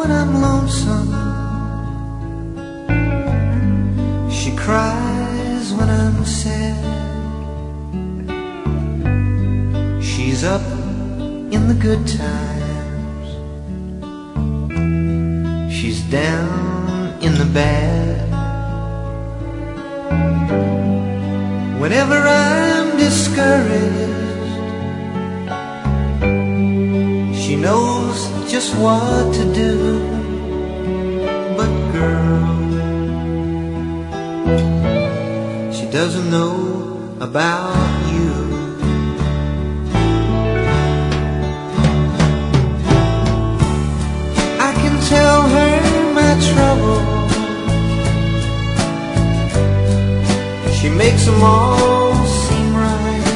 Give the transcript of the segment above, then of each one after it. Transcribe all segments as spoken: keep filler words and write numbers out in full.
when I'm lonesome. She cries when I'm sad. She's up in the good times. She's down in the bad. Whenever I'm discouraged, she knows just what to do. But girl, she doesn't know about you. I can tell her my trouble. She makes them all seem right.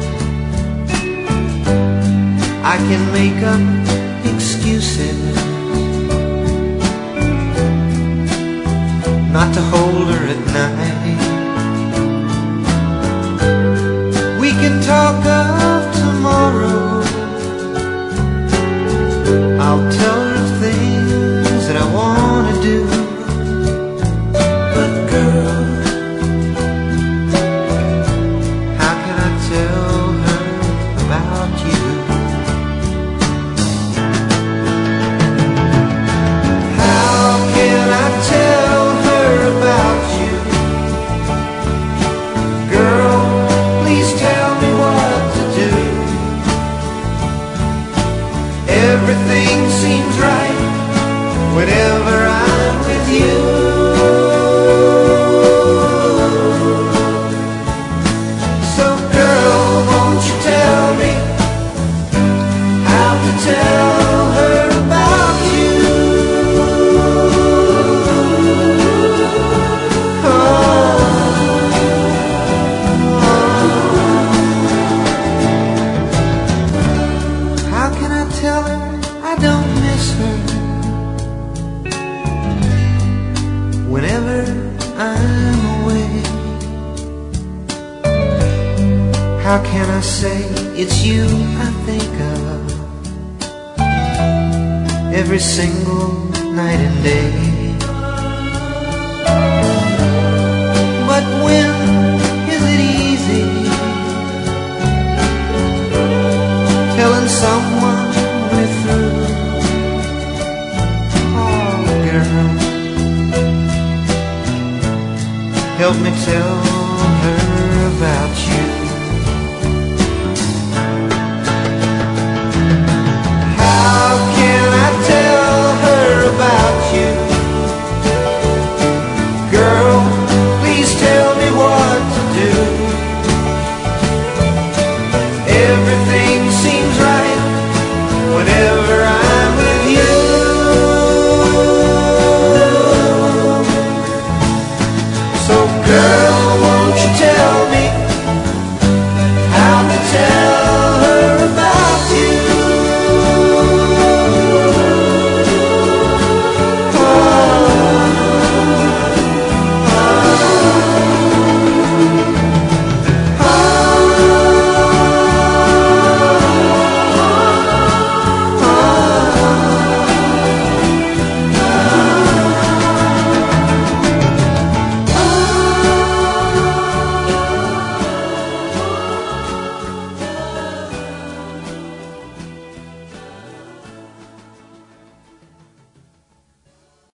I can make up excuses not to hold her at night. We can talk of tomorrow. I'll tell her things that I want to do. But girl, how can I tell her about you? How can I tell her about you? Girl, please tell me what to do. Everything seems right whenever I'm with you. So girl, won't you tell me how to tell her about you? How can I tell her I don't miss her whenever I'm away? How can I say it's you I think of every single night and day? But when is it easy telling someone we're through? Oh girl, help me tell her about you.